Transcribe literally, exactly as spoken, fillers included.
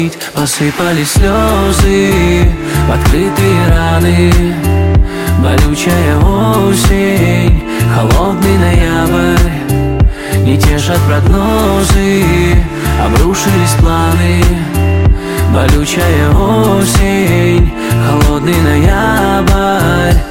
Посыпались слезы в открытые раны. Болючая осень, холодный ноябрь. Не тешат прогнозы, обрушились планы. Болючая осень, холодный ноябрь.